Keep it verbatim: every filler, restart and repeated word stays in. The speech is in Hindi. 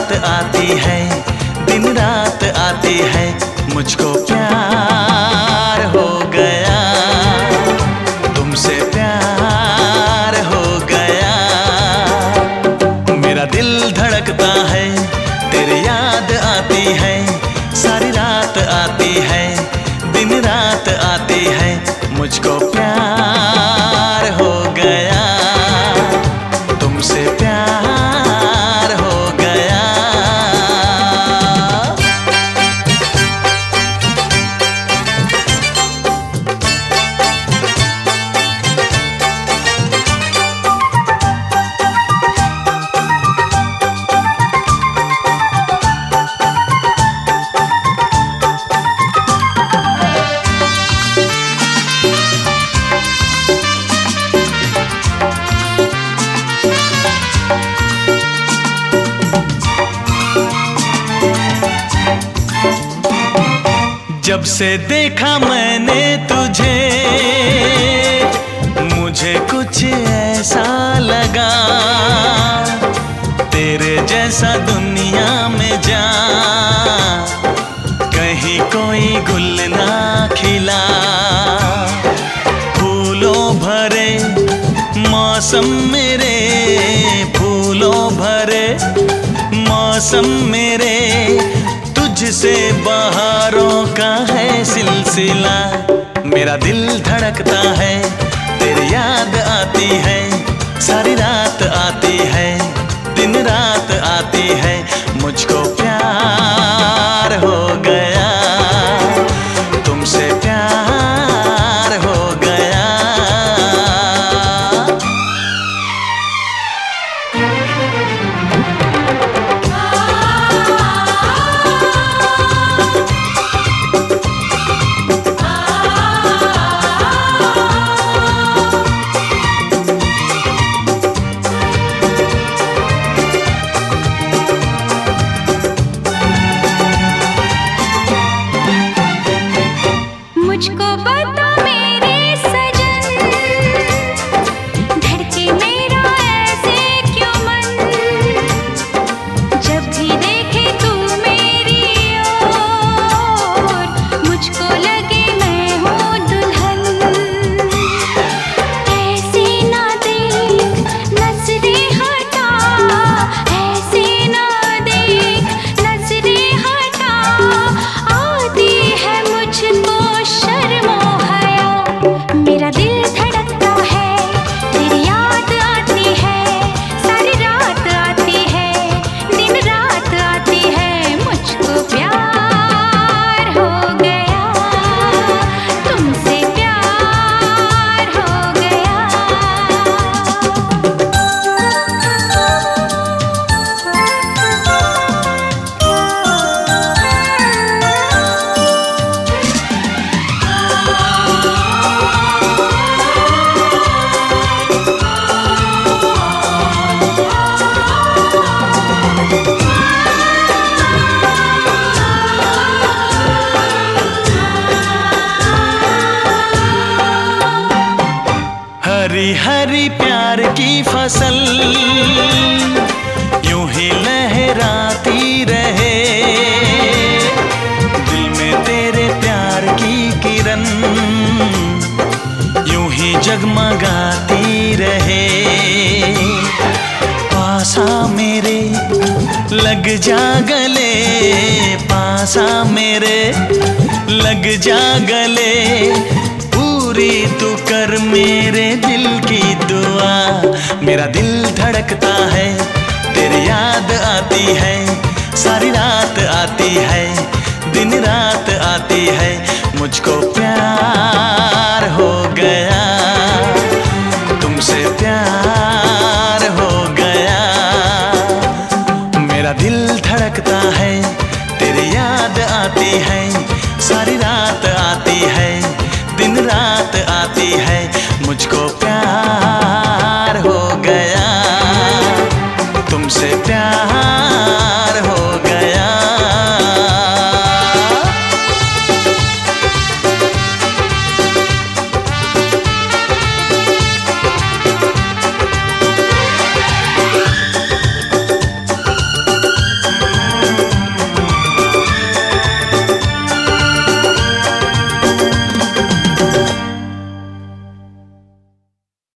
रात आती है, दिन रात आती है, मुझको प्यार हो गया, तुमसे प्यार हो गया। मेरा दिल धड़कता है, तेरी याद आती है, सारी रात आती है, दिन रात आती है, मुझको प्यार हो गया, तुमसे प्यार हो गया। जब से देखा मैंने तुझे, मुझे कुछ ऐसा लगा, तेरे जैसा दुनिया में जा कहीं कोई गुल ना खिला। फूलों भरे मौसम मेरे, फूलों भरे मौसम मेरे, तुझसे बहारों का है सिलसिला। मेरा दिल धड़कता है, तेरी याद आती है, सारी रात आती है, दिन रात आती है, मुझको प्यार हो गया, तुमसे प्यार हो गया। मुझको बता मेरे सजन, धड़के मेरा ऐसे क्यों मन, जब भी देखे तू मेरी ओर, मुझको लगे मैं हूँ दुल्हन। ऐसे ना देख नजरें हटा, ऐसे ना देख नजरें हटा, आती है मुझको मेरा दिल धड़कता है, तेरी याद आती है, सारी रात आती है, दिन रात आती है, मुझको प्यार हो गया, तुमसे प्यार हो गया। हरी हरी प्यार की फसल यूं ही लहराती रहे, दिल में तेरे प्यार की किरण यूं ही जगमगाती रहे। पासा मेरे लग जा गले, पासा मेरे लग जा गले, पूरी तू कर मेरे दिल की दुआ। मेरा दिल धड़कता है, तेरी याद आती है, सारी रात आती है, दिन रात आती है, मुझको प्यार हो गया, तुमसे प्यार हो गया। मेरा दिल धड़कता है, तेरी याद आती है, सारी रात आती है, दिन रात आती है, मुझको प्यार हो गया, तुमसे प्यार